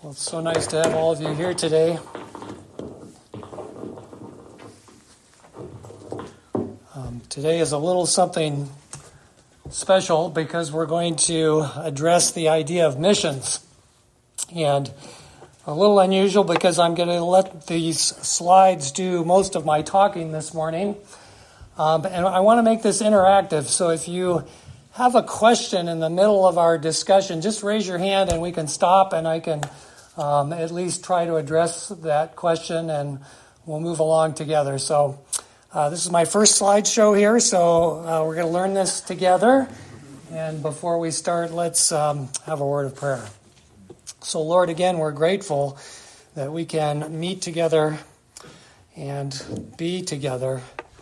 Well, it's so nice to have all of you here today. Today is a little something special because we're going to address the idea of missions. And a little unusual because I'm going to let these slides do most of my talking this morning. And I want to make this interactive. So if you have a question in the middle of our discussion, just raise your hand and we can stop and I can at least try to address that question and we'll move along together. So this is my first slideshow here, so we're going to learn this together. And before we start, let's have a word of prayer. So Lord, again, we're grateful that we can meet together and be together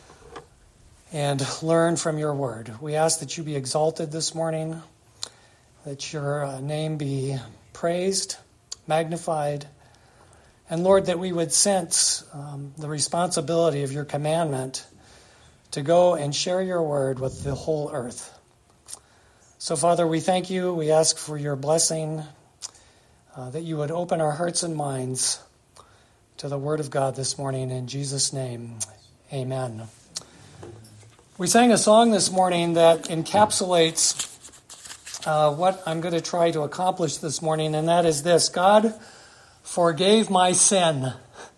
and learn from your word. We ask that you be exalted this morning, that your name be praised, magnified, and Lord, that we would sense the responsibility of your commandment to go and share your word with the whole earth. So Father, we thank you. We ask for your blessing, that you would open our hearts and minds to the word of God this morning. In Jesus' name, amen. We sang a song this morning that encapsulates what I'm going to try to accomplish this morning, and that is this: God forgave my sin.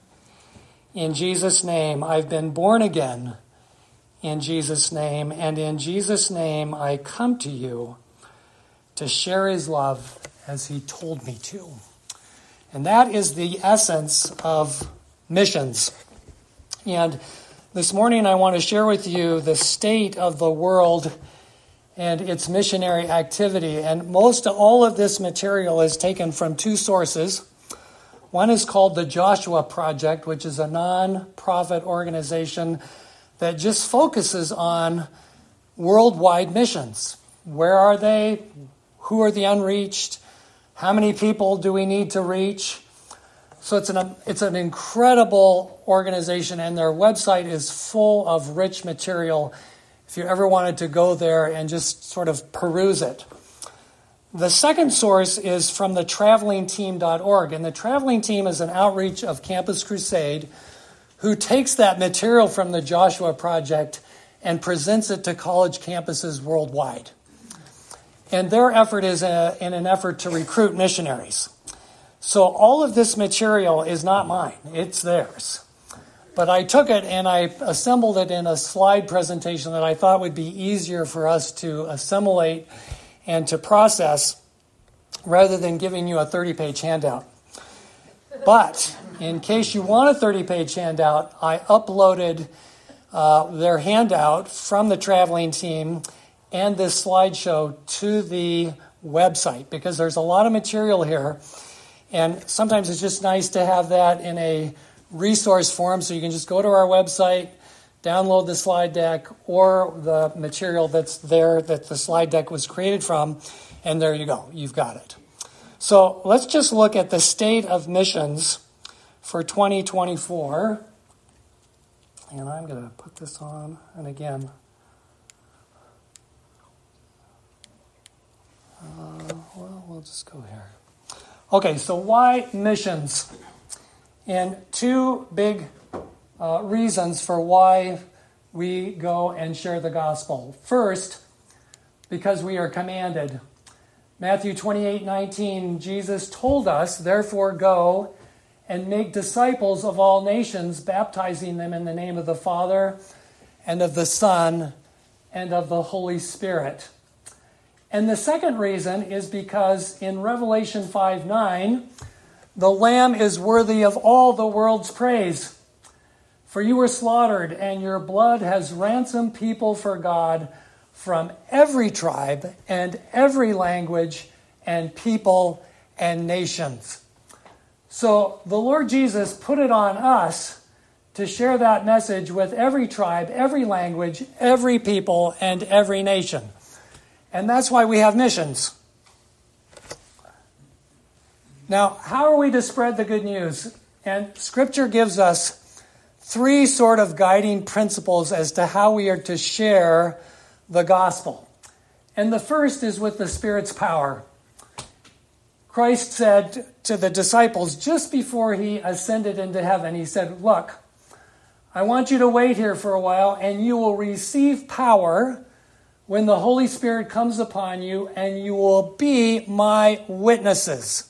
In Jesus' name, I've been born again. In Jesus' name, and in Jesus' name, I come to you to share his love as he told me to. And that is the essence of missions. And this morning, I want to share with you the state of the world and its missionary activity. And most all of this material is taken from two sources. One is called the Joshua Project, which is a non-profit organization that just focuses on worldwide missions. Where are they? Who are the unreached? How many people do we need to reach? So it's an incredible organization, and their website is full of rich material if you ever wanted to go there and just sort of peruse it. The second source is from the travelingteam.org, and the Traveling Team is an outreach of Campus Crusade who takes that material from the Joshua Project and presents it to college campuses worldwide. And their effort is in an effort to recruit missionaries. So all of this material is not mine, it's theirs. But I took it and I assembled it in a slide presentation that I thought would be easier for us to assimilate and to process rather than giving you a 30-page handout. But in case you want a 30-page handout, I uploaded their handout from the Traveling Team and this slideshow to the website because there's a lot of material here. And sometimes it's just nice to have that in a resource form, so you can just go to our website, download the slide deck or the material that's there that the slide deck was created from, and there you go. You've got it. So let's just look at the state of missions for 2024. And I'm going to put this on. And again, we'll just go here. Okay, so why missions? And two big reasons for why we go and share the gospel. First, because we are commanded. Matthew 28:19, Jesus told us, "Therefore go and make disciples of all nations, baptizing them in the name of the Father and of the Son and of the Holy Spirit." And the second reason is because in Revelation 5:9, the Lamb is worthy of all the world's praise. For you were slaughtered, and your blood has ransomed people for God from every tribe and every language and people and nations. So the Lord Jesus put it on us to share that message with every tribe, every language, every people, and every nation. And that's why we have missions. Now, how are we to spread the good news? And Scripture gives us three sort of guiding principles as to how we are to share the gospel. And the first is with the Spirit's power. Christ said to the disciples just before he ascended into heaven, he said, look, I want you to wait here for a while, and you will receive power when the Holy Spirit comes upon you, and you will be my witnesses.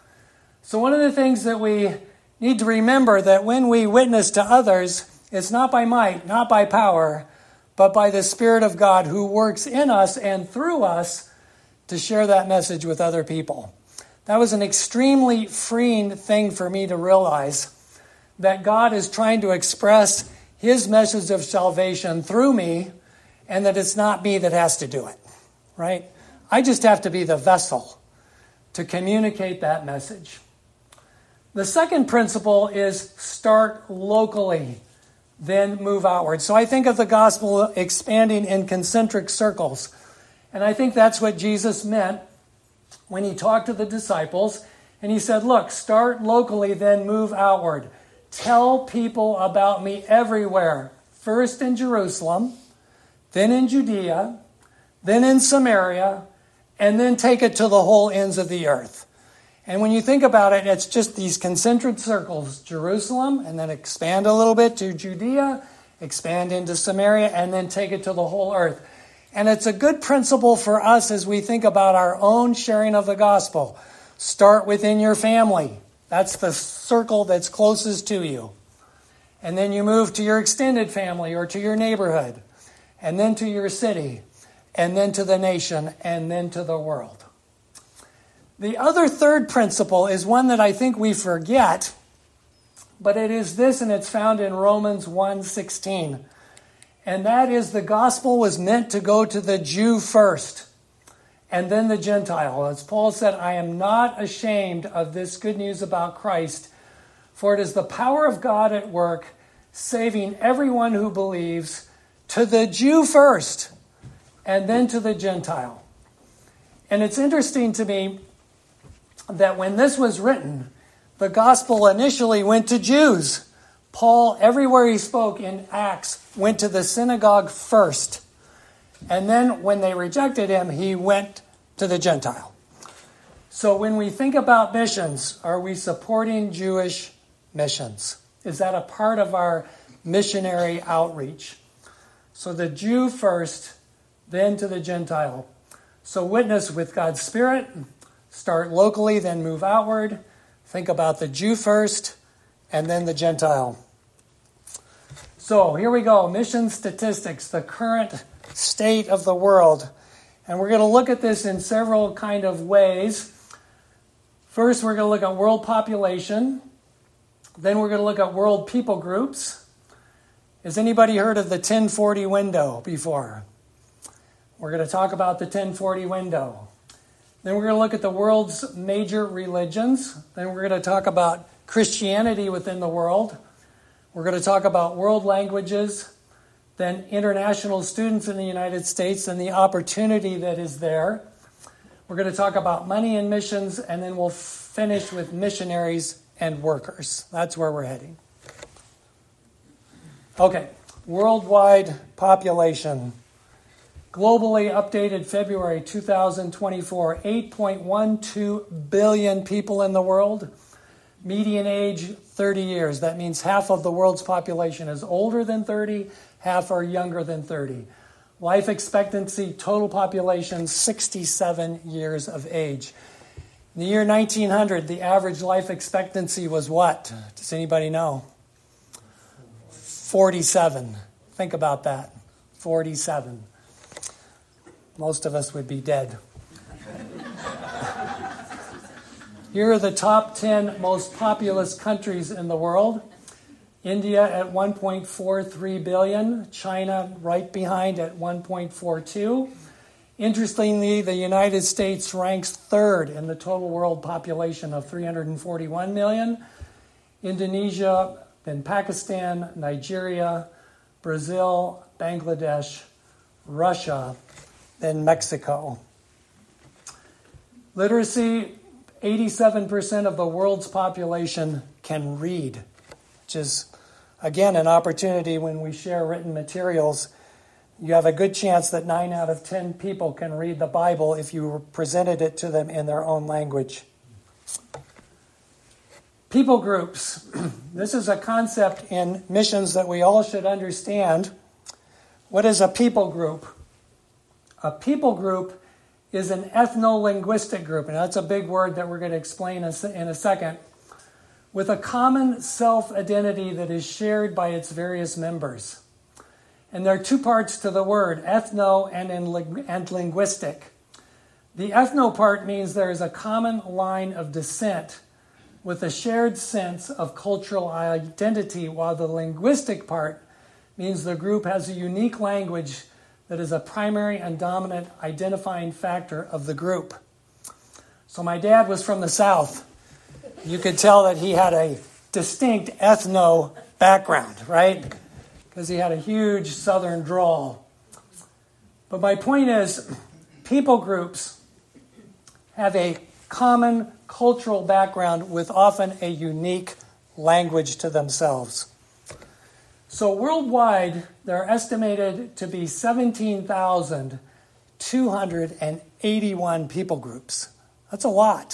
So one of the things that we need to remember, that when we witness to others, it's not by might, not by power, but by the Spirit of God who works in us and through us to share that message with other people. That was an extremely freeing thing for me to realize, that God is trying to express his message of salvation through me, and that it's not me that has to do it, right? I just have to be the vessel to communicate that message. The second principle is start locally, then move outward. So I think of the gospel expanding in concentric circles. And I think that's what Jesus meant when he talked to the disciples. And he said, look, start locally, then move outward. Tell people about me everywhere. First in Jerusalem, then in Judea, then in Samaria, and then take it to the whole ends of the earth. And when you think about it, it's just these concentric circles, Jerusalem, and then expand a little bit to Judea, expand into Samaria, and then take it to the whole earth. And it's a good principle for us as we think about our own sharing of the gospel. Start within your family. That's the circle that's closest to you. And then you move to your extended family or to your neighborhood, and then to your city, and then to the nation, and then to the world. The other third principle is one that I think we forget, but it is this, and it's found in Romans 1:16. And that is, the gospel was meant to go to the Jew first, and then the Gentile. As Paul said, I am not ashamed of this good news about Christ, for it is the power of God at work, saving everyone who believes, to the Jew first, and then to the Gentile. And it's interesting to me that when this was written, the gospel initially went to Jews. Paul, everywhere he spoke in Acts, went to the synagogue first. And then when they rejected him, he went to the Gentile. So when we think about missions, are we supporting Jewish missions? Is that a part of our missionary outreach? So the Jew first, then to the Gentile. So witness with God's Spirit. Start locally, then move outward. Think about the Jew first, and then the Gentile. So here we go. Mission statistics, the current state of the world. And we're going to look at this in several kind of ways. First, we're going to look at world population. Then we're going to look at world people groups. Has anybody heard of the 1040 window before? We're going to talk about the 1040 window. Then we're going to look at the world's major religions. Then we're going to talk about Christianity within the world. We're going to talk about world languages, then international students in the United States and the opportunity that is there. We're going to talk about money and missions, and then we'll finish with missionaries and workers. That's where we're heading. Okay, worldwide population. Globally updated February 2024, 8.12 billion people in the world. Median age, 30 years. That means half of the world's population is older than 30, half are younger than 30. Life expectancy, total population, 67 years of age. In the year 1900, the average life expectancy was what? Does anybody know? 47. Think about that. 47. Most of us would be dead. Here are the top 10 most populous countries in the world. India at 1.43 billion. China right behind at 1.42. Interestingly, the United States ranks third in the total world population of 341 million. Indonesia, then Pakistan, Nigeria, Brazil, Bangladesh, Russia, then Mexico. Literacy, 87% of the world's population can read, which is, again, an opportunity when we share written materials. You have a good chance that 9 out of 10 people can read the Bible if you presented it to them in their own language. People groups. This is a concept in missions that we all should understand. What is a people group? A people group is an ethno-linguistic group, and that's a big word that we're going to explain in a second, with a common self-identity that is shared by its various members. And there are two parts to the word, ethno and linguistic. The ethno part means there is a common line of descent with a shared sense of cultural identity, while the linguistic part means the group has a unique language that is a primary and dominant identifying factor of the group. So my dad was from the South. You could tell that he had a distinct ethno background, right? Because he had a huge Southern drawl. But my point is, people groups have a common cultural background with often a unique language to themselves. So worldwide, there are estimated to be 17,281 people groups. That's a lot.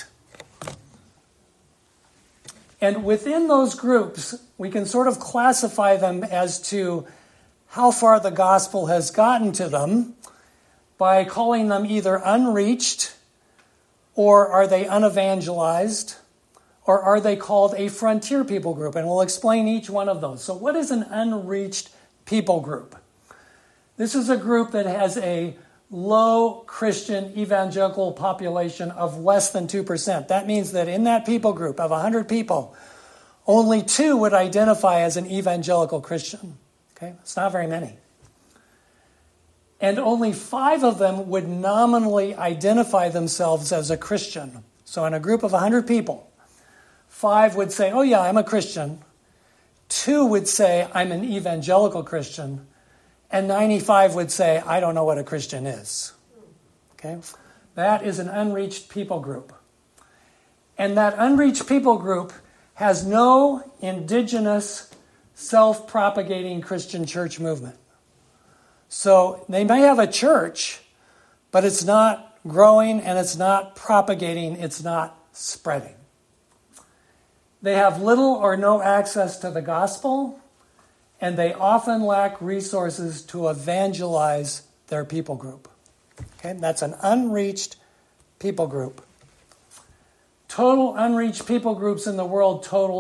And within those groups, we can sort of classify them as to how far the gospel has gotten to them by calling them either unreached, or are they unevangelized, or are they called a frontier people group? And we'll explain each one of those. So what is an unreached people group? This is a group that has a low Christian evangelical population of less than 2%. That means that in that people group of 100 people, only 2 would identify as an evangelical Christian. Okay, it's not very many. And only 5 of them would nominally identify themselves as a Christian. So in a group of 100 people, 5 would say, oh yeah, I'm a Christian. 2 would say, I'm an evangelical Christian. And 95 would say, I don't know what a Christian is. Okay? That is an unreached people group. And that unreached people group has no indigenous, self-propagating Christian church movement. So they may have a church, but it's not growing and it's not propagating, it's not spreading. They have little or no access to the gospel, and they often lack resources to evangelize their people group. Okay, that's an unreached people group. Total unreached people groups in the world total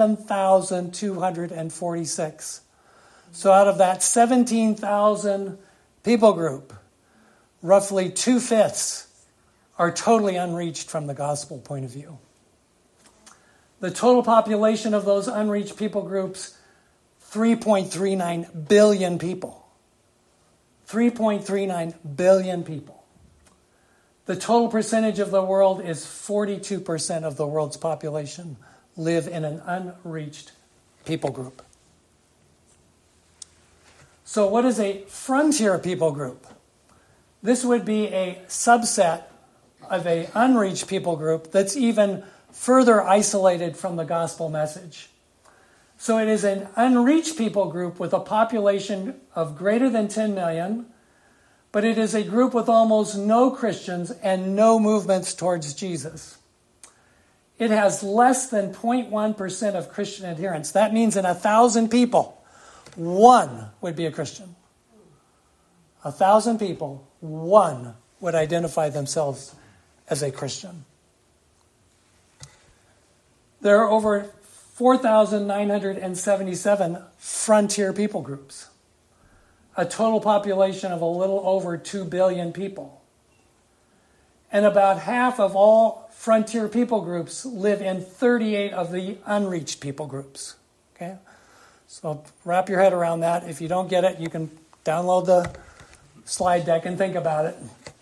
7,246. So out of that 17,000 people group, roughly 2/5 are totally unreached from the gospel point of view. The total population of those unreached people groups, 3.39 billion people. 3.39 billion people. The total percentage of the world is 42% of the world's population live in an unreached people group. So what is a frontier people group? This would be a subset of an unreached people group that's even further isolated from the gospel message. So it is an unreached people group with a population of greater than 10 million, but it is a group with almost no Christians and no movements towards Jesus. It has less than 0.1% of Christian adherents. That means in 1,000 people, 1 would be a Christian. 1,000 people, 1 would identify themselves as a Christian. There are over 4,977 frontier people groups, a total population of a little over 2 billion people. And about half of all frontier people groups live in 38 of the unreached people groups. Okay? So wrap your head around that. If you don't get it, you can download the slide deck and think about it.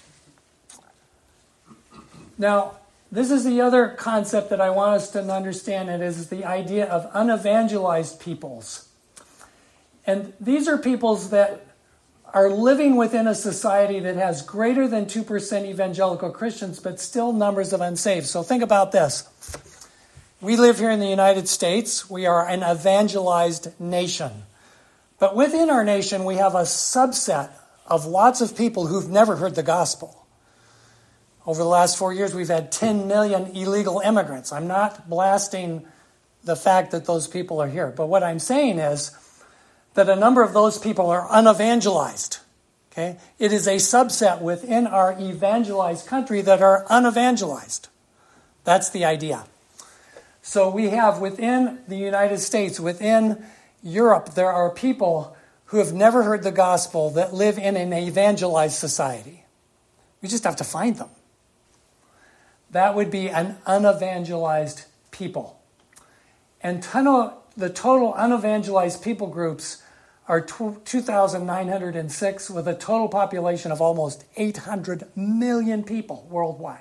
Now, this is the other concept that I want us to understand. It is the idea of unevangelized peoples. And these are peoples that are living within a society that has greater than 2% evangelical Christians, but still numbers of unsaved. So think about this. We live here in the United States. We are an evangelized nation. But within our nation, we have a subset of lots of people who've never heard the gospel. Over the last 4 years, we've had 10 million illegal immigrants. I'm not blasting the fact that those people are here. But what I'm saying is that a number of those people are unevangelized. Okay? It is a subset within our evangelized country that are unevangelized. That's the idea. So we have within the United States, within Europe, there are people who have never heard the gospel that live in an evangelized society. We just have to find them. That would be an unevangelized people. And the total unevangelized people groups are 2,906 with a total population of almost 800 million people worldwide.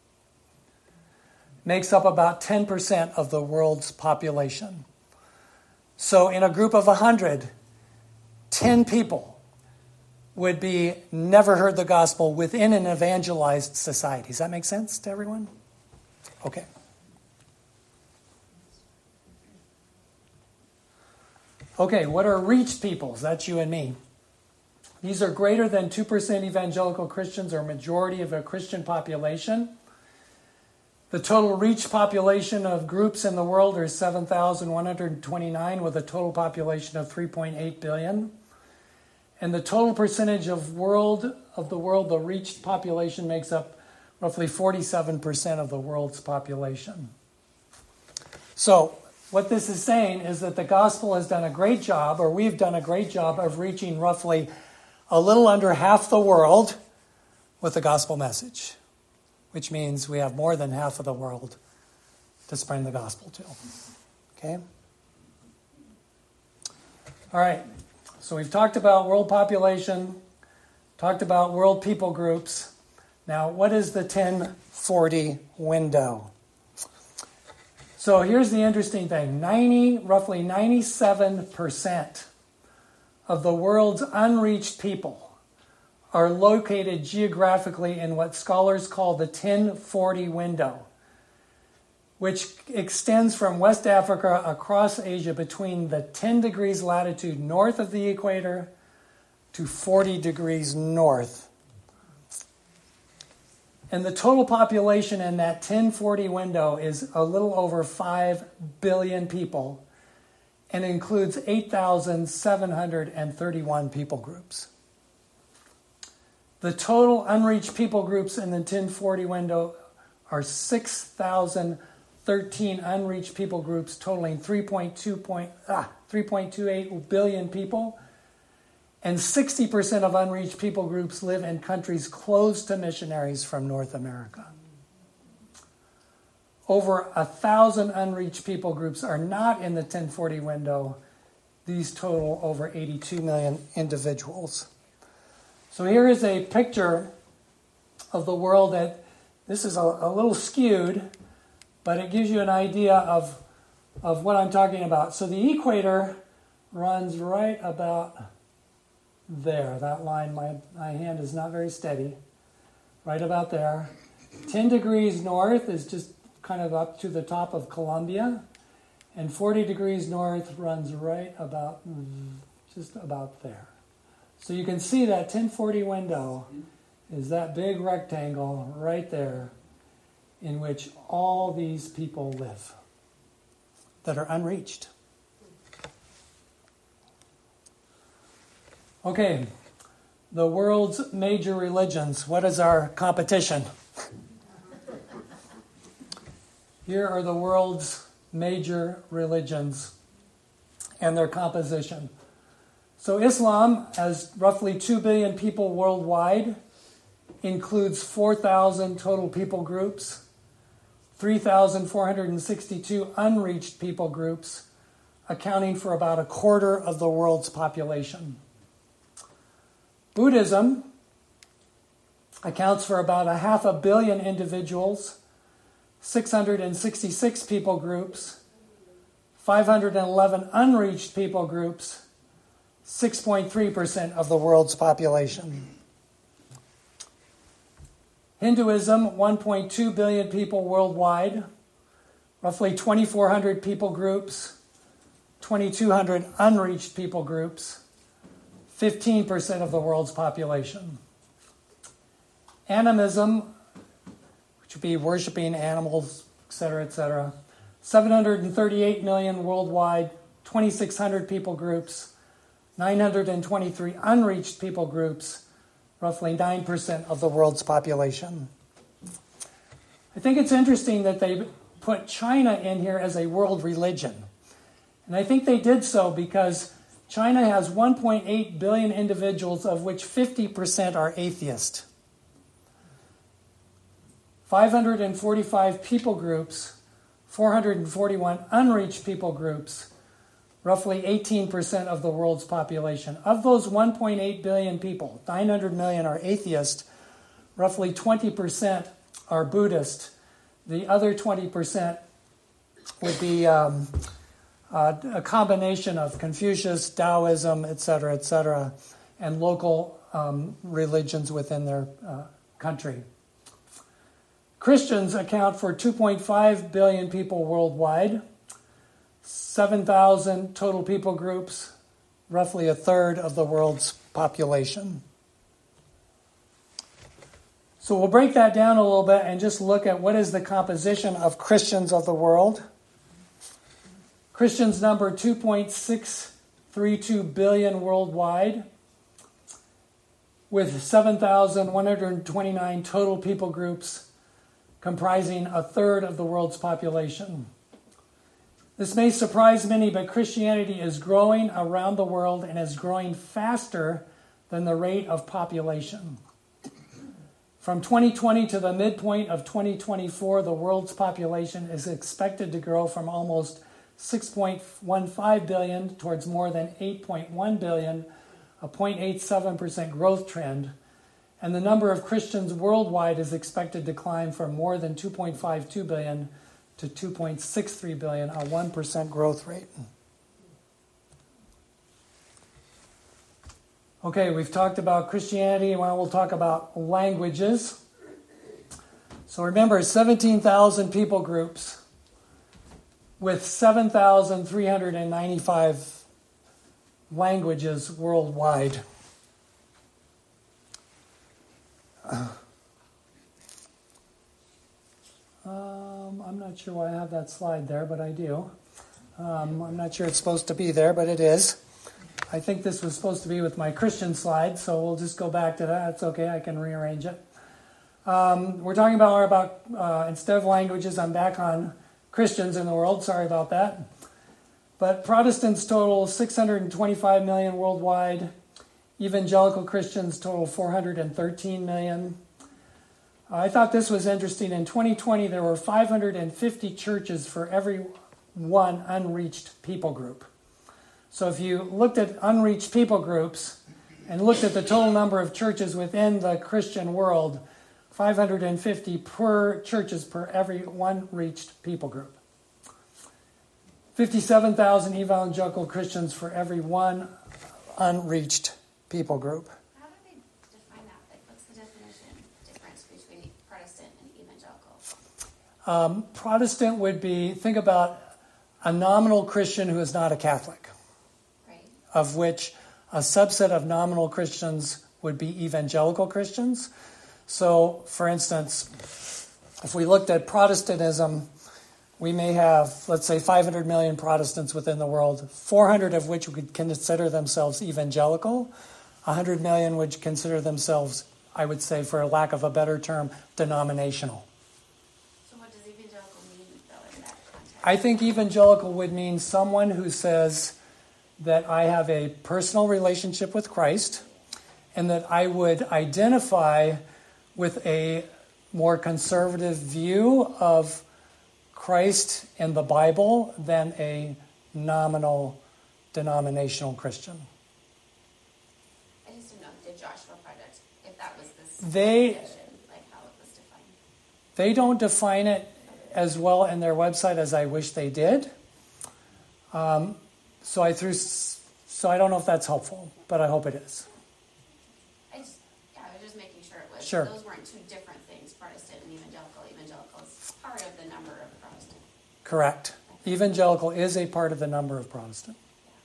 Makes up about 10% of the world's population. So in a group of 100, 10 people would be never heard the gospel within an evangelized society. Does that make sense to everyone? Okay. Okay, what are reached peoples? That's you and me. These are greater than 2% evangelical Christians, or majority of a Christian population. The total reached population of groups in the world are 7,129 with a total population of 3.8 billion. And the total percentage of the world, the reached population makes up roughly 47% of the world's population. So what this is saying is that the gospel has done a great job, or we've done a great job of reaching roughly a little under half the world with the gospel message, which means we have more than half of the world to spread the gospel to. Okay? All right. So we've talked about world population, talked about world people groups. Now, what is the 1040 window? So here's the interesting thing. Roughly 97% of the world's unreached people are located geographically in what scholars call the 1040 window, which extends from West Africa across Asia between the 10 degrees latitude north of the equator to 40 degrees north. And the total population in that 1040 window is a little over 5 billion people and includes 8,731 people groups. The total unreached people groups in the 1040 window are 6,013 unreached people groups, totaling 3.28 billion people. And 60% of unreached people groups live in countries closed to missionaries from North America. Over 1,000 unreached people groups are not in the 1040 window. These total over 82 million individuals. So here is a picture of the world that, this is a little skewed, but it gives you an idea of what I'm talking about. So the equator runs right about there. That line, my hand is not very steady. Right about there. 10 degrees north is just kind of up to the top of Colombia. And 40 degrees north runs right about, just about there. So you can see that 1040 window is that big rectangle right there in which all these people live that are unreached. Okay, the world's major religions. What is our competition? Here are the world's major religions and their composition. So Islam has roughly 2 billion people worldwide, includes 4,000 total people groups, 3,462 unreached people groups, accounting for about a quarter of the world's population. Buddhism accounts for about 500 million individuals, 666 people groups, 511 unreached people groups, 6.3% of the world's population. Hinduism, 1.2 billion people worldwide, roughly 2,400 people groups, 2,200 unreached people groups, 15% of the world's population. Animism, which would be worshiping animals, etc., etc. 738 million worldwide, 2,600 people groups, 923 unreached people groups, roughly 9% of the world's population. I think it's interesting that they put China in here as a world religion. And I think they did so because China has 1.8 billion individuals, of which 50% are atheist. 545 people groups, 441 unreached people groups, roughly 18% of the world's population. Of those 1.8 billion people, 900 million are atheist, roughly 20% are Buddhist. The other 20% would be a combination of Confucius, Taoism, etc., and local religions within their country. Christians account for 2.5 billion people worldwide, 7,000 total people groups, roughly a third of the world's population. So we'll break that down a little bit and just look at what is the composition of Christians of the world. Christians number 2.632 billion worldwide, with 7,129 total people groups, comprising a third of the world's population. This may surprise many, but Christianity is growing around the world and is growing faster than the rate of population. From 2020 to the midpoint of 2024, the world's population is expected to grow from almost 6.15 billion towards more than 8.1 billion, a 0.87% growth trend. And the number of Christians worldwide is expected to climb from more than 2.52 billion to 2.63 billion, a 1% growth rate. Okay, we've talked about Christianity, and now we'll talk about languages. So remember, 17,000 people groups with 7,395 languages worldwide. I'm not sure why I have that slide there, but I do. I'm not sure it's supposed to be there, but it is. I think this was supposed to be with my Christian slide, so we'll just go back to that. It's okay, I can rearrange it. We're talking about instead of languages, I'm back on Christians in the world. Sorry about that. But Protestants total 625 million worldwide. Evangelical Christians total 413 million. I thought this was interesting. In 2020, there were 550 churches for every one unreached people group. So if you looked at unreached people groups and looked at the total number of churches within the Christian world, 550 per churches per every one reached people group. 57,000 evangelical Christians for every one unreached people group. How do they define that? Like, what's the difference between Protestant and evangelical? Protestant would be, think about a nominal Christian who is not a Catholic, Right. of which a subset of nominal Christians would be evangelical Christians. So, for instance, if we looked at Protestantism, we may have, let's say, 500 million Protestants within the world, 400 of which would consider themselves evangelical, 100 million would consider themselves, I would say, for lack of a better term, denominational. So what does evangelical mean, though, in that context? I think evangelical would mean someone who says that I have a personal relationship with Christ and that I would identify with a more conservative view of Christ and the Bible than a nominal denominational Christian. I just didn't know the Joshua Project, if that was this They- definition, like how it was defined. They don't define it as well in their website as I wish they did. So I don't know if that's helpful, but I hope it is. I was just making sure it was. Sure. Those weren't two different things, Protestant and evangelical. Evangelical is part of the number of Protestant. Correct. Evangelical is a part of the number of Protestant.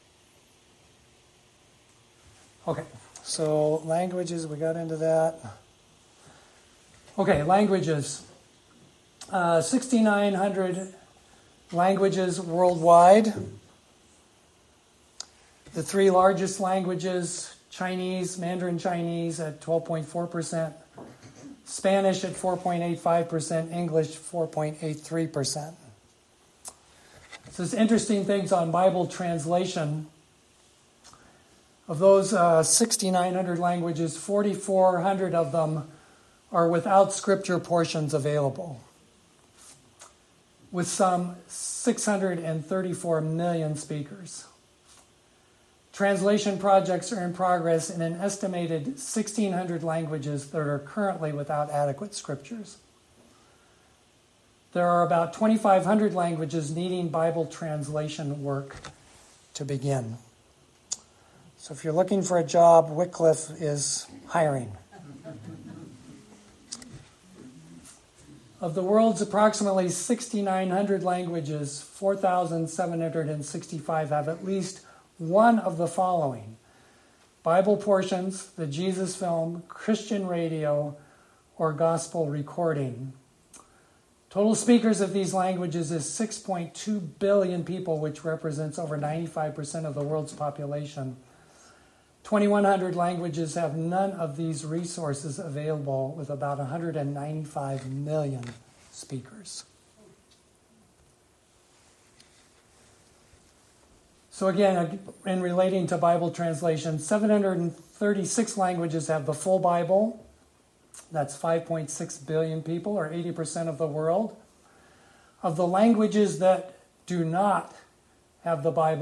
Okay, so languages, we got into that. Okay, languages. 6,900 languages worldwide. The three largest languages, Chinese, Mandarin Chinese at 12.4%, Spanish at 4.85%, English 4.83%. So there's interesting things on Bible translation. Of those 6,900 languages, 4,400 of them are without scripture portions available, with some 634 million speakers. Translation projects are in progress in an estimated 1,600 languages that are currently without adequate scriptures. There are about 2,500 languages needing Bible translation work to begin. So if you're looking for a job, Wycliffe is hiring. Of the world's approximately 6,900 languages, 4,765 have at least one of the following: Bible portions, the Jesus film, Christian radio, or gospel recording. Total speakers of these languages is 6.2 billion people, which represents over 95% of the world's population. 2,100 languages have none of these resources available, with about 195 million speakers. So again, in relating to Bible translation, 736 languages have the full Bible. That's 5.6 billion people, or 80% of the world. Of the languages that do not have the Bible,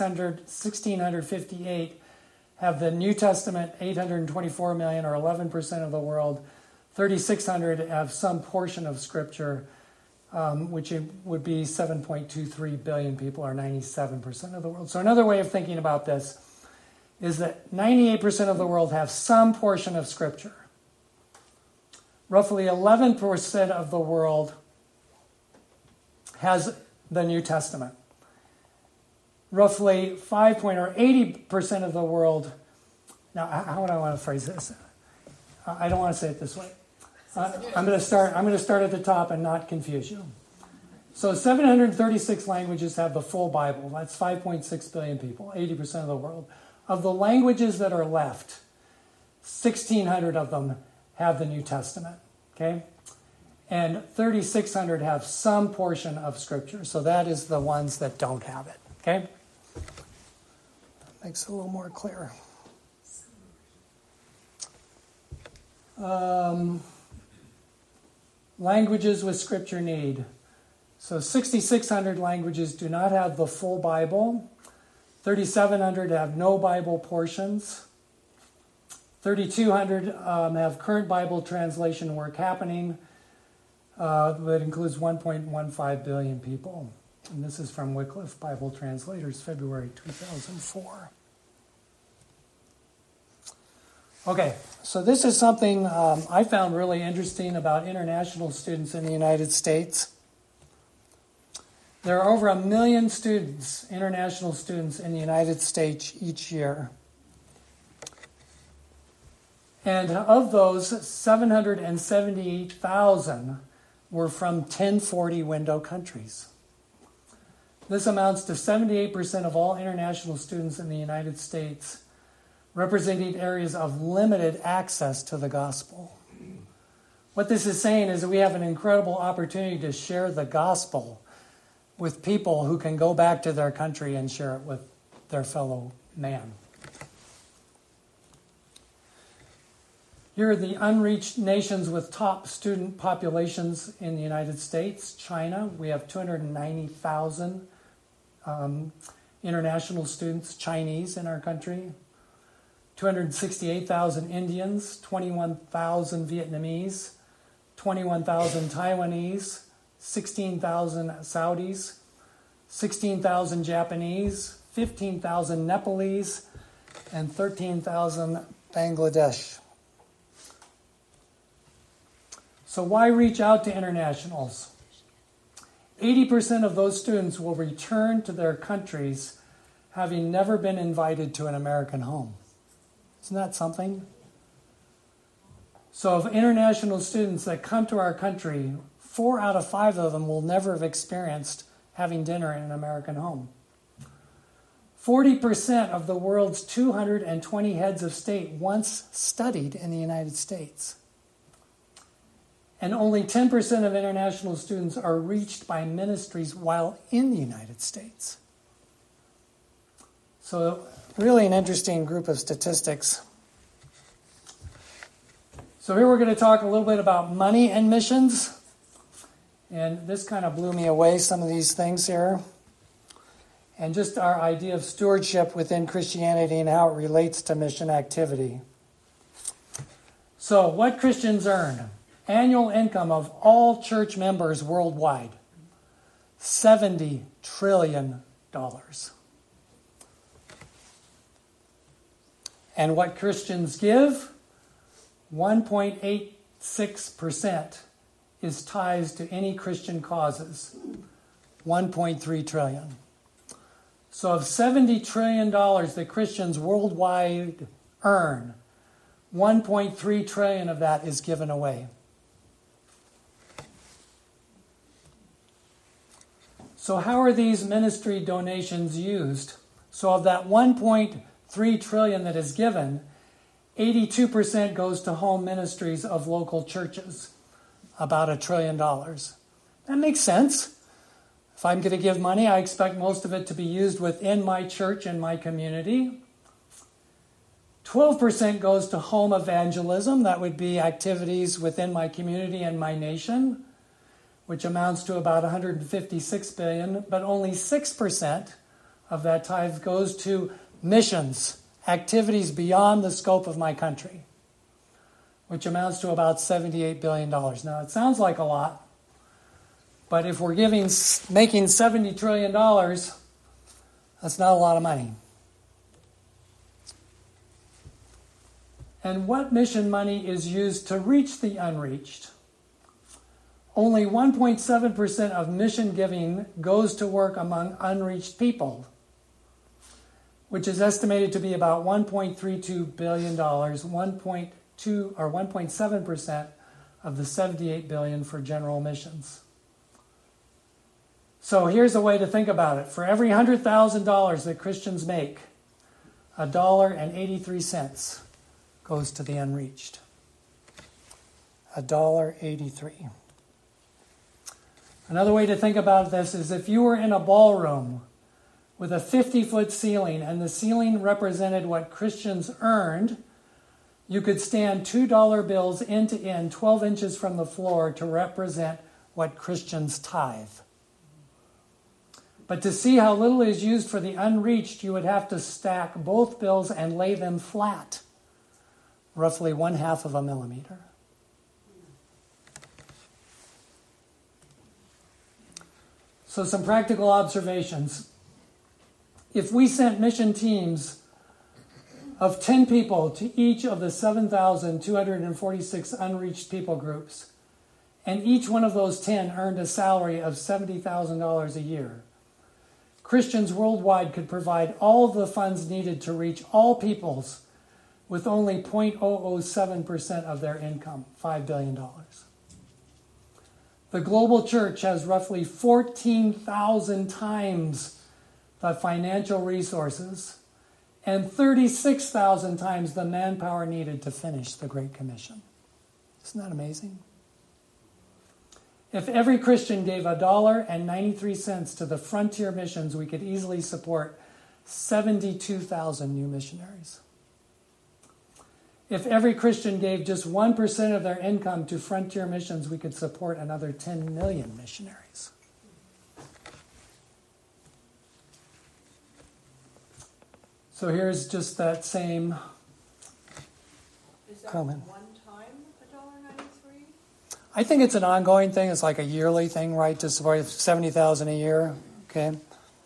1,658 have the New Testament, 824 million, or 11% of the world. 3,600 have some portion of Scripture, which would be 7.23 billion people, or 97% of the world. So another way of thinking about this is that 98% of the world have some portion of Scripture. Roughly 11% of the world has the New Testament. Roughly 80% of the world. Now, how would I want to phrase this? I don't want to say it this way. I'm going to start at the top and not confuse you. So 736 languages have the full Bible. That's 5.6 billion people, 80% of the world. Of the languages that are left, 1,600 of them have the New Testament. Okay? And 3,600 have some portion of Scripture. So that is the ones that don't have it. Okay? That makes it a little more clear. Languages with Scripture need. So 6,600 languages do not have the full Bible. 3,700 have no Bible portions. 3,200 have current Bible translation work happening. That includes 1.15 billion people. And this is from Wycliffe Bible Translators, February 2004. Okay, so this is something I found really interesting about international students in the United States. There are over 1 million students, international students, in the United States each year. And of those, 778,000 were from 1040 window countries. This amounts to 78% of all international students in the United States, representing areas of limited access to the gospel. What this is saying is that we have an incredible opportunity to share the gospel with people who can go back to their country and share it with their fellow man. Here are the unreached nations with top student populations in the United States. China, we have 290,000 international students, Chinese, in our country. 268,000 Indians, 21,000 Vietnamese, 21,000 Taiwanese, 16,000 Saudis, 16,000 Japanese, 15,000 Nepalese, and 13,000 Bangladesh. So why reach out to internationals? 80% of those students will return to their countries having never been invited to an American home. Isn't that something? So of international students that come to our country, 4 out of 5 of them will never have experienced having dinner in an American home. 40% of the world's 220 heads of state once studied in the United States. And only 10% of international students are reached by ministries while in the United States. So, really an interesting group of statistics. So here we're going to talk a little bit about money and missions. And this kind of blew me away, some of these things here. And just our idea of stewardship within Christianity and how it relates to mission activity. So, what Christians earn? Annual income of all church members worldwide, $70 trillion. And what Christians give? 1.86% is tithes to any Christian causes. 1.3 trillion. So of $70 trillion that Christians worldwide earn, 1.3 trillion of that is given away. So how are these ministry donations used? So of that 1.3 trillion that is given, 82% goes to home ministries of local churches, about $1 trillion. That makes sense. If I'm going to give money, I expect most of it to be used within my church and my community. 12% goes to home evangelism. That would be activities within my community and my nation, which amounts to about $156 billion, but only 6% of that tithe goes to missions, activities beyond the scope of my country, which amounts to about $78 billion. Now, it sounds like a lot, but if we're making $70 trillion, that's not a lot of money. And what mission money is used to reach the unreached? Only 1.7% of mission giving goes to work among unreached people, which is estimated to be about $1.32 billion, 1.2 or 1.7% of the $78 billion for general missions. So here's a way to think about it. For every $100,000 that Christians make, $1.83 goes to the unreached. $1.83. Another way to think about this is if you were in a ballroom with a 50-foot ceiling and the ceiling represented what Christians earned, you could stand $2 bills end to end, 12 inches from the floor to represent what Christians tithe. But to see how little is used for the unreached, you would have to stack both bills and lay them flat, roughly 1/2 of a millimeter. So some practical observations. If we sent mission teams of 10 people to each of the 7,246 unreached people groups, and each one of those 10 earned a salary of $70,000 a year, Christians worldwide could provide all the funds needed to reach all peoples with only 0.007% of their income, $5 billion. The global church has roughly 14,000 times the financial resources and 36,000 times the manpower needed to finish the Great Commission. Isn't that amazing? If every Christian gave $1.93 to the frontier missions, we could easily support 72,000 new missionaries. If every Christian gave just 1% of their income to frontier missions, we could support another 10 million missionaries. So here's just that same comment. One time $1.93? I think it's an ongoing thing. It's like a yearly thing, right? To support 70,000 a year. Okay.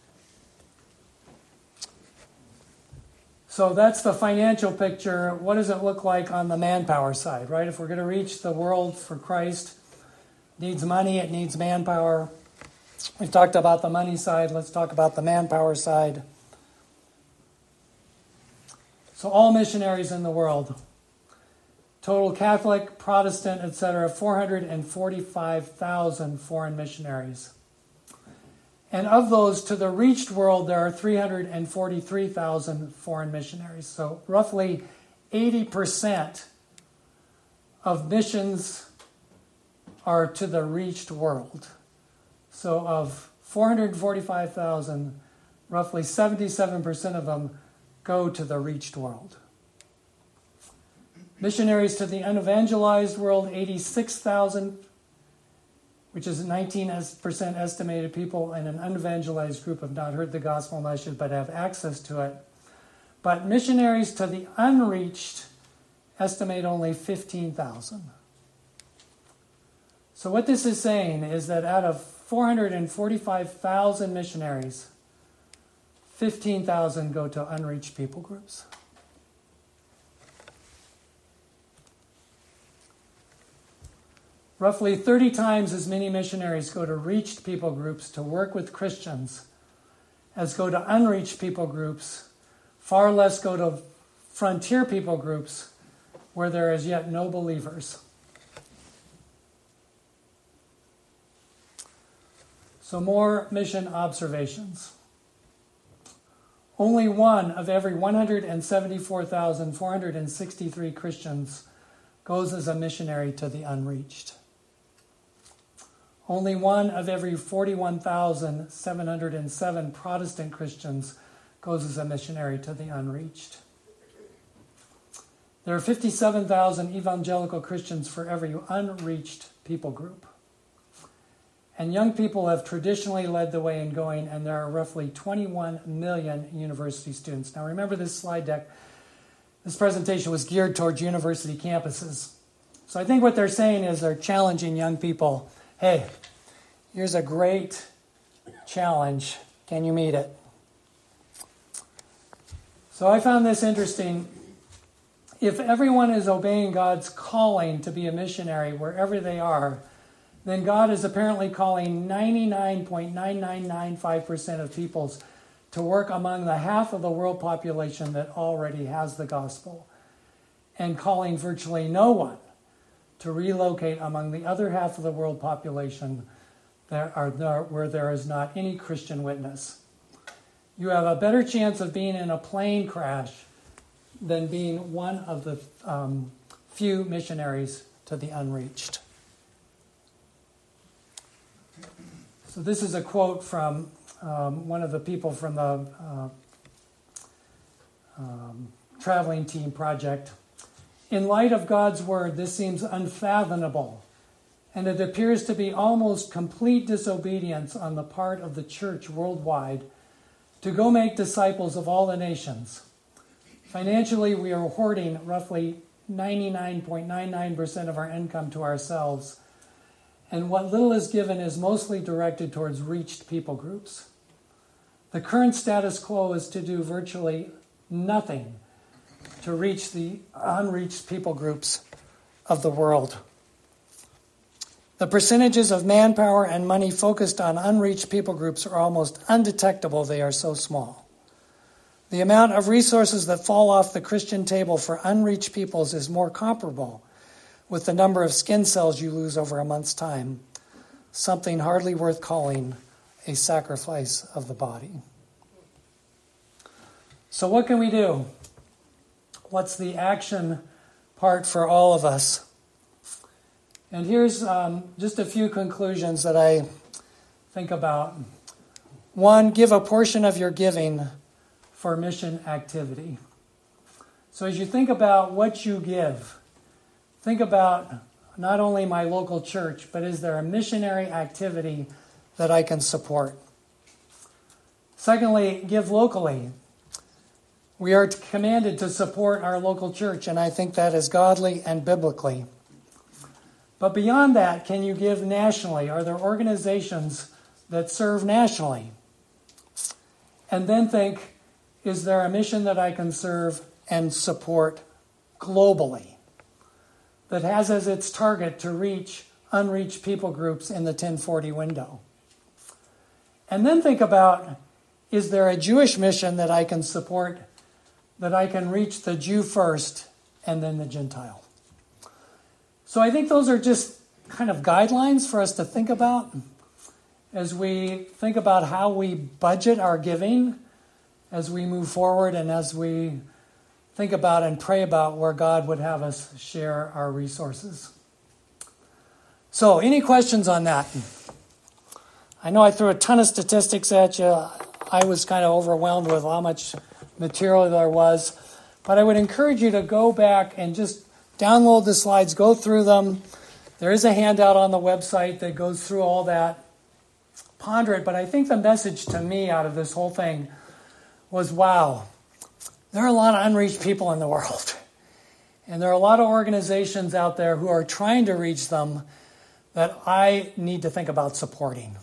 So that's the financial picture. What does it look like on the manpower side, right? If we're going to reach the world for Christ, it needs money, it needs manpower. We've talked about the money side. Let's talk about the manpower side. So all missionaries in the world, Total Catholic, Protestant, etc., 445,000 foreign missionaries. And of those, to the reached world, there are 343,000 foreign missionaries. So roughly 80% of missions are to the reached world. So of 445,000, roughly 77% of them go to the reached world. Missionaries to the unevangelized world, 86,000, which is 19% estimated people in an unevangelized group have not heard the gospel message but have access to it. But missionaries to the unreached estimate only 15,000. So what this is saying is that out of 445,000 missionaries, 15,000 go to unreached people groups. Roughly 30 times as many missionaries go to reached people groups to work with Christians as go to unreached people groups. Far less go to frontier people groups where there is yet no believers. So more mission observations. Only one of every 174,463 Christians goes as a missionary to the unreached. Only one of every 41,707 Protestant Christians goes as a missionary to the unreached. There are 57,000 evangelical Christians for every unreached people group. And young people have traditionally led the way in going, and there are roughly 21 million university students. Now remember this slide deck. This presentation was geared towards university campuses. So I think what they're saying is they're challenging young people. Hey, here's a great challenge. Can you meet it? So I found this interesting. If everyone is obeying God's calling to be a missionary wherever they are, then God is apparently calling 99.9995% of peoples to work among the half of the world population that already has the gospel, and calling virtually no one to relocate among the other half of the world population where there is not any Christian witness. You have a better chance of being in a plane crash than being one of the few missionaries to the unreached. So this is a quote from one of the people from the traveling team project. In light of God's word, this seems unfathomable, and it appears to be almost complete disobedience on the part of the church worldwide to go make disciples of all the nations. Financially, we are hoarding roughly 99.99% of our income to ourselves, and what little is given is mostly directed towards reached people groups. The current status quo is to do virtually nothing to reach the unreached people groups of the world. The percentages of manpower and money focused on unreached people groups are almost undetectable. They are so small. The amount of resources that fall off the Christian table for unreached peoples is more comparable with the number of skin cells you lose over a month's time, something hardly worth calling a sacrifice of the body. So what can we do? What's the action part for all of us? And here's just a few conclusions that I think about. One, give a portion of your giving for mission activity. So as you think about what you give, think about not only my local church, but is there a missionary activity that I can support? Secondly, give locally. We are commanded to support our local church, and I think that is godly and biblically. But beyond that, can you give nationally? Are there organizations that serve nationally? And then think, is there a mission that I can serve and support globally that has as its target to reach unreached people groups in the 1040 window? And then think about, is there a Jewish mission that I can support, that I can reach the Jew first and then the Gentile? So I think those are just kind of guidelines for us to think about as we think about how we budget our giving as we move forward and as we think about and pray about where God would have us share our resources. So, any questions on that? I know I threw a ton of statistics at you. I was kind of overwhelmed with how much material there was. But I would encourage you to go back and just download the slides, go through them. There is a handout on the website that goes through all that. Ponder it. But I think the message to me out of this whole thing was, wow, there are a lot of unreached people in the world. And there are a lot of organizations out there who are trying to reach them that I need to think about supporting.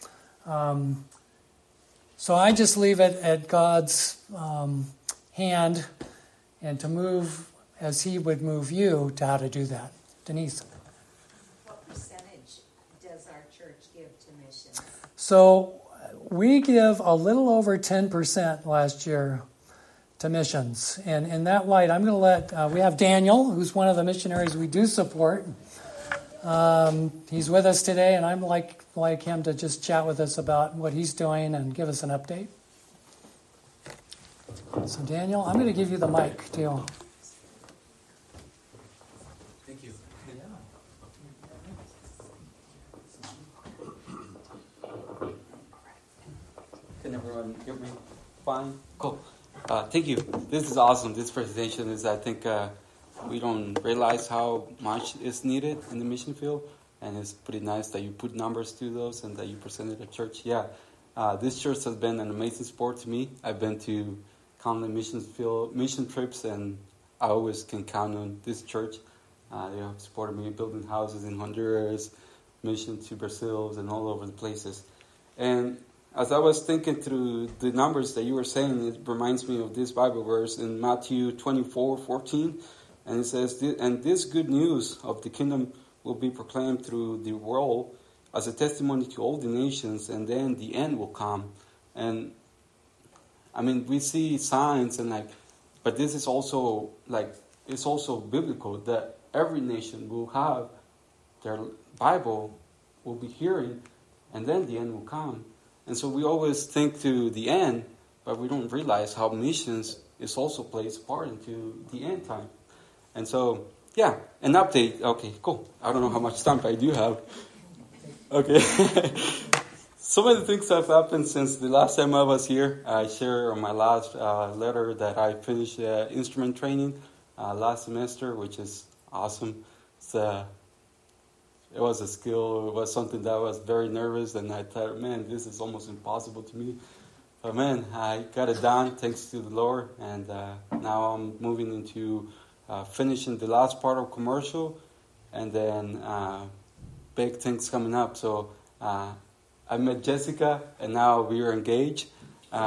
So I just leave it at God's hand and to move as He would move you to how to do that. Denise. What percentage does our church give to missions? So we give a little over 10% last year to missions. And in that light, I'm going to let, we have Daniel, who's one of the missionaries we do support. He's with us today, and I'm like him to just chat with us about what he's doing and give us an update. So Daniel, I'm going to give you the mic too. Thank you. Can everyone hear me fine? Cool. Thank you. This is awesome. This presentation is, I think, we don't realize how much is needed in the mission field, and it's pretty nice that you put numbers to those and that you presented at church. Yeah, this church has been an amazing support to me. I've been to countless mission trips, and I always can count on this church. They have supported me building houses in Honduras, mission to Brazil, and all over the places. And as I was thinking through the numbers that you were saying, it reminds me of this Bible verse in Matthew 24:14. And it says, and this good news of the kingdom will be proclaimed through the world as a testimony to all the nations, and then the end will come. And I mean, we see signs but this is also it's also biblical that every nation will have their Bible, will be hearing, and then the end will come. And so we always think to the end, but we don't realize how missions is also plays a part into the end time. And so, yeah, an update. Okay, cool. I don't know how much time I do have. Okay. Some of the things have happened since the last time I was here. I shared on my last letter that I finished instrument training last semester, which is awesome. It was a skill. It was something that I was very nervous, and I thought, man, this is almost impossible to me. But man, I got it done thanks to the Lord, and now I'm moving into finishing the last part of commercial, and then big things coming up. So I met Jessica, and now we are engaged. So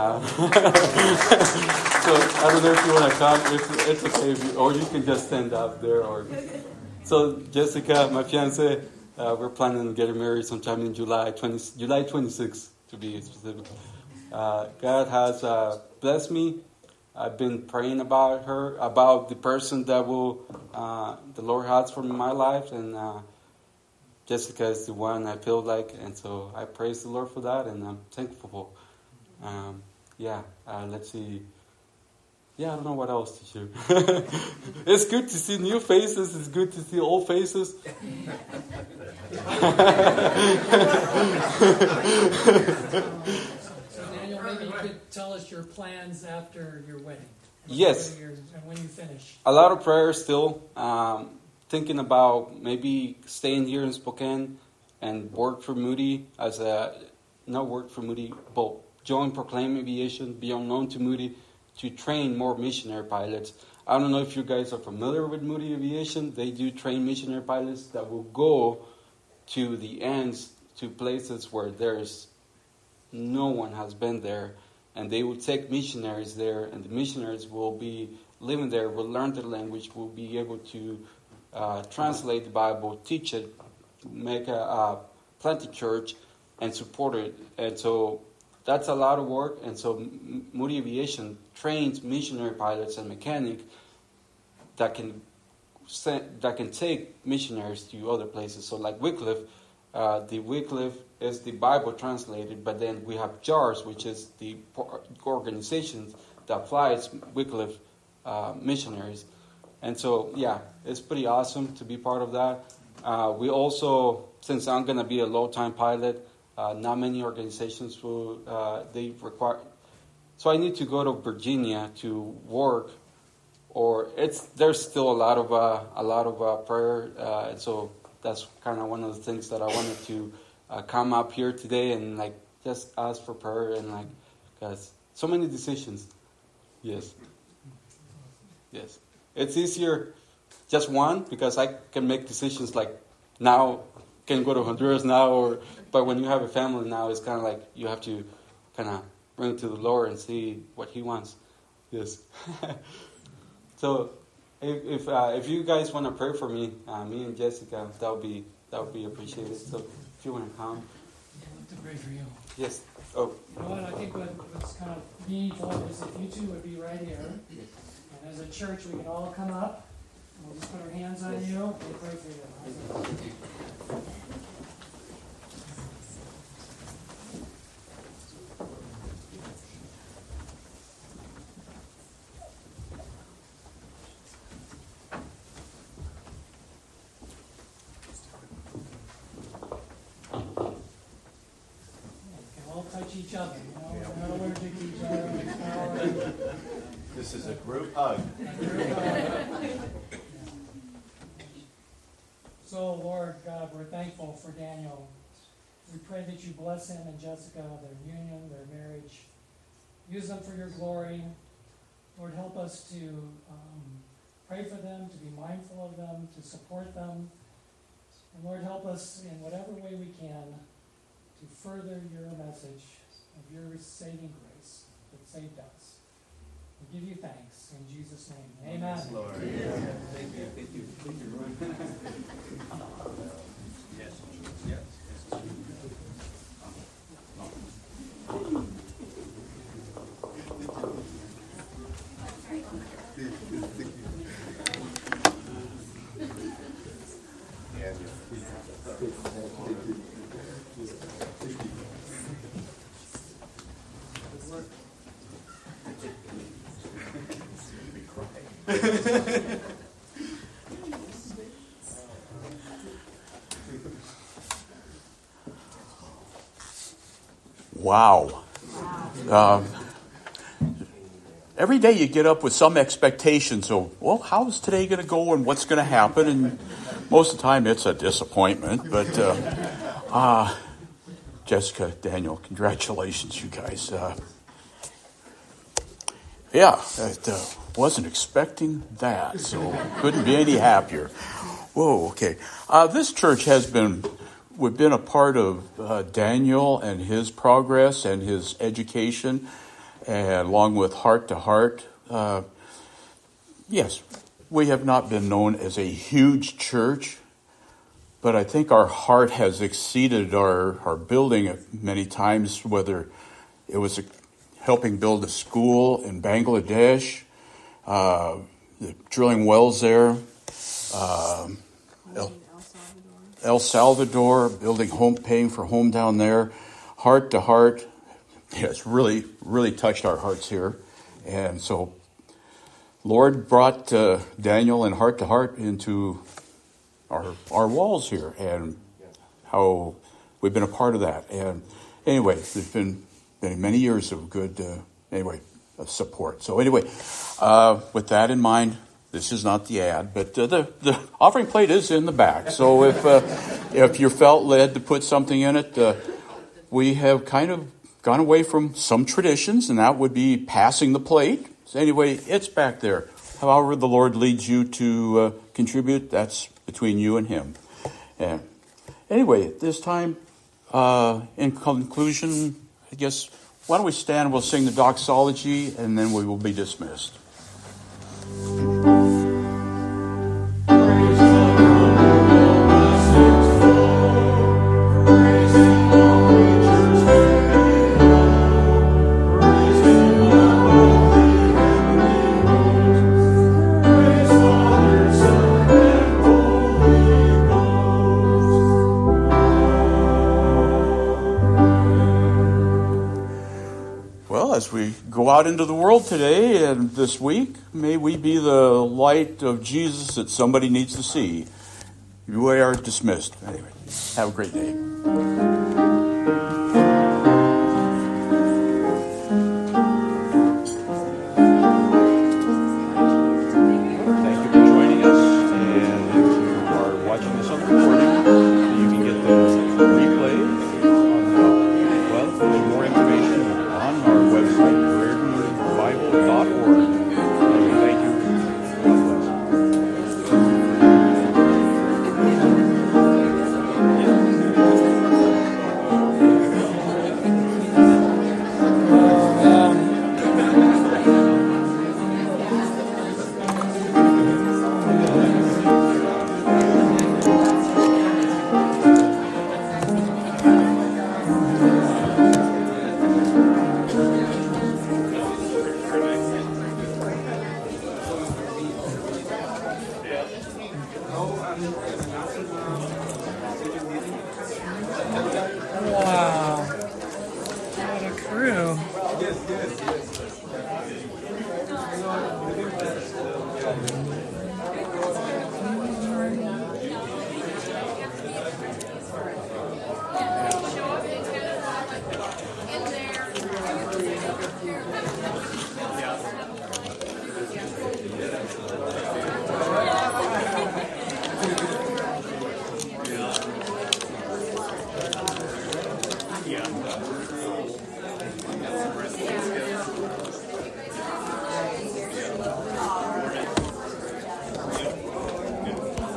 I don't know if you want to come. It's okay, or you can just stand up there. So Jessica, my fiance, we're planning on getting married sometime in July 26th, to be specific. God has blessed me. I've been praying about her, about the person that the Lord has for my life, and Jessica is the one I feel like, and so I praise the Lord for that, and I'm thankful. Let's see. Yeah, I don't know what else to share. It's good to see new faces. It's good to see old faces. Daniel, maybe you could tell us your plans after your wedding. Yes. And when you finish. A lot of prayer still. Thinking about maybe staying here in Spokane and work for Moody but join Proclaim Aviation, be unknown to Moody, to train more missionary pilots. I don't know if you guys are familiar with Moody Aviation. They do train missionary pilots that will go to the ends, to places where no one has been there, and they will take missionaries there, and the missionaries will be living there, will learn the language, will be able to translate the Bible, teach it, make plant a church, and support it. And so that's a lot of work. And so Moody Aviation trains missionary pilots and mechanics that can take missionaries to other places. So like Wycliffe, the Wycliffe is the Bible translated, but then we have JARS, which is the organization that flies Wycliffe missionaries. And so, yeah, it's pretty awesome to be part of that. We also, since I'm going to be a low-time pilot, not many organizations will, they require, so I need to go to Virginia to work, or there's still a lot of prayer, and so that's kind of one of the things that I wanted to come up here today and like just ask for prayer and like, because so many decisions. Yes. It's easier just one because I can make decisions like now, can go to Honduras now, but when you have a family now, it's kind of like you have to kind of bring it to the Lord and see what He wants. Yes. So, if you guys want to pray for me, me and Jessica, that would be appreciated. So, if you want to come. I'd love to pray for you. Yes. Oh. Well, I think what's kind of meaningful is if you two would be right here, and as a church, we can all come up. We'll just put our hands on you and pray for you. Touch each other, you know, we're not allergic to each other. This is a group hug. So, Lord God, we're thankful for Daniel. We pray that you bless him and Jessica, their union, their marriage. Use them for your glory. Lord, help us to pray for them, to be mindful of them, to support them. And Lord, help us in whatever way we can to further your message of your saving grace that saved us. We give you thanks in Jesus' name. Amen. Yes, Lord. Yeah. Thank you. Yes. Wow. Every day you get up with some expectation. So, well, how's today going to go and what's going to happen? And most of the time it's a disappointment. But Jessica, Daniel, congratulations, you guys. Wasn't expecting that, so couldn't be any happier. Whoa, okay. This church we've been a part of Daniel and his progress and his education, and along with Heart to Heart. Yes, we have not been known as a huge church, but I think our heart has exceeded our building many times, whether it was helping build a school in Bangladesh, drilling wells there, El Salvador, paying for home down there, Heart to Heart. It's really, really touched our hearts here. And so Lord brought Daniel and Heart to Heart into our walls here, and how we've been a part of that. And anyway, there's been many years of good, of support. So anyway, with that in mind, this is not the ad, but the offering plate is in the back. So if you felt led to put something in it, we have kind of gone away from some traditions, and that would be passing the plate. So anyway, it's back there. However the Lord leads you to contribute, that's between you and Him. And anyway, at this time, in conclusion, I guess, why don't we stand, we'll sing the doxology, and then we will be dismissed. Praise as we go out into the world today and this week, may we be the light of Jesus that somebody needs to see. You are dismissed. Anyway, have a great day. Yeah.